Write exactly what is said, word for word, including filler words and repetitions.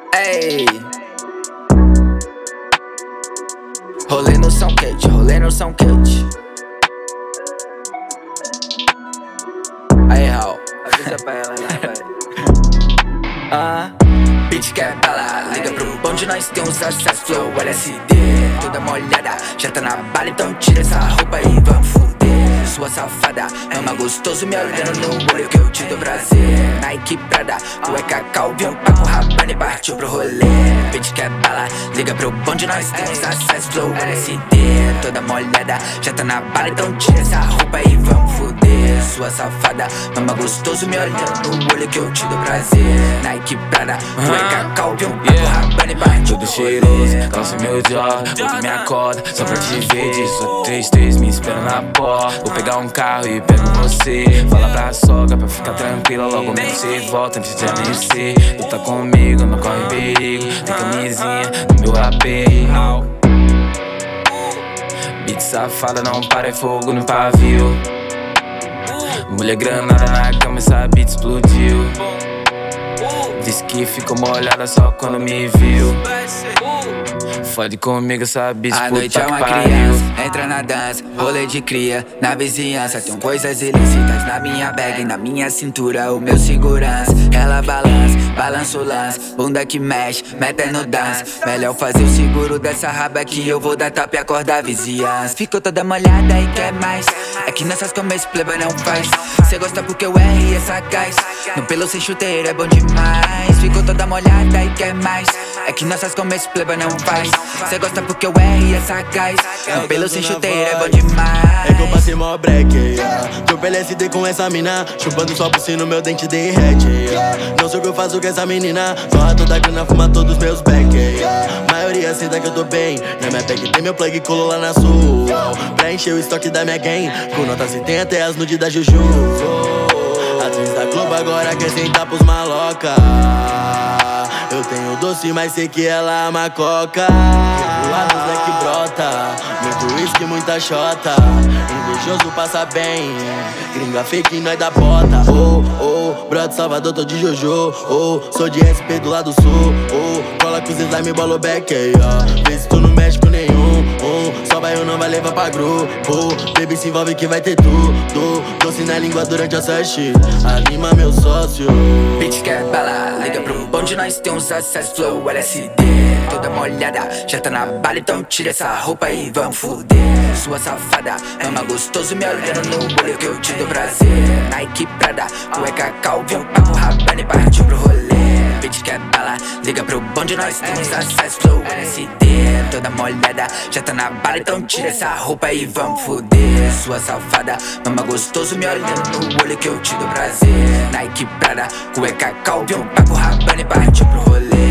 Ei, rolê no São Quente, rolê no São Quente. Aí, Raul, avisa pra ela, né, velho? Ah, bitch quer bala, liga pro bonde, nós tem uns acessos, flow, L S D. Toda molhada, já tá na bala, então tira essa roupa e vamos fuder. Sua safada, ama gostoso, me olhando no olho que eu te dou prazer. Nike Prada, cueca Calvin, papo Rabanne, partiu pro rolê. Bitch quer bala, liga pro bonde, nós tem uns acessos, flow, L S D. Toda molhada, já tá na bala, então tira essa roupa e vamos fuder. Sua safada, ama gostoso, me olhando no olho que eu te dou prazer. Nike Prada, cueca Calvin, papo Rabanne, partiu tudo pro rolê. cheiroso, calça meu job, ouve minha corda, só pra te ver, diz três, três, me espera na porta. Vou pegar um carro e pego você, fala pra sogra pra ficar tranquila, logo menos você volta antes de amanhecer. Tu tá comigo, não corre perigo, tem camisinha no meu A P. Beat safada, não para, é fogo no pavio. Mulher granada na cama, essa beat explodiu. Diz que ficou molhada só quando me viu. Fode comigo, essa bitch, a puta noite é uma que pariu. criança, entra na dança, rolê de cria, na vizinhança. Tem coisas ilícitas na minha bag e na minha cintura, o meu segurança. Ela balança, balança o lance, bunda que mexe, meta no dance. Melhor fazer o seguro dessa raba que eu vou dar tapa e acordar a vizinhança. Ficou toda molhada e quer mais, é que nessas começas pleba não faz. Cê gosta porque o R é sagaz, no pelo sem chuteira é bom demais. Ficou toda molhada e quer mais, é que nossas começas pleba não faz. Cê gosta porque o R é sagaz, no pelo sem chuteira é bom demais. É que eu passei mó break, yeah. Tô L S D com essa mina, chupando só por si no meu dente de red, yeah. Não sei o que eu faço com essa menina, torra toda a grana, fuma todos os meus back, yeah. Maioria senta que eu tô bem, na minha bag tem meu plug, colou lá na sua, pra encher o estoque da minha gang, com notas e tem até as nudes da Juju. Atriz da Globo agora quer sentar pros maloca. Eu tenho doce, mas sei que ela ama coca. Revoados é que brota, muito whisky, muita xota. Invejoso passa bem, gringa fake, nós da bota. Oh, oh, brother Salvador, tô de Jojo. Oh, sou de S P do lado sul. Oh, cola com os slime, bolo back, yeah. Vê se tu não mexe com nenhum. Oh, só vai ou não vai levar pra grupo. Baby se envolve que vai ter tudo. Doce na língua durante a session, anima meu sócio. Bitch quer bala, liga pro bonde, nós tem uns acessos, flow, L S D. Toda molhada, já tá na bala, então tira essa roupa e vamos fuder. Sua safada, ama gostoso, me olhando no olho que eu te dou prazer. Nike Prada, cueca Calvin, papo Rabanne, partiu pro rolê. Bitch quer bala, liga pro bonde, nós tem uns acessos, flow, L S D. Toda molhada, já tá na bala, então tira essa roupa e vamos fuder. Sua safada, ama gostoso, me olhando no olho que eu te dou prazer. Nike Prada, cueca Calvin, papo Rabanne, partiu pro rolê.